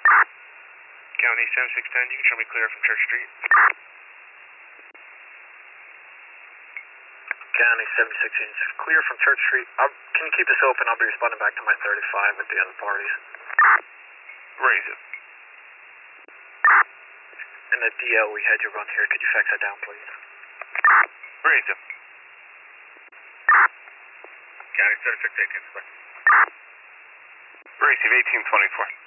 County 7610, you can show me clear from Church Street. County 7610, clear from Church Street. Can you keep this open? I'll be responding back to my 35 with the other parties. Raise it. And the DL we had you run here, could you fax that down, please? Raise it. County 7618, Raise 1824.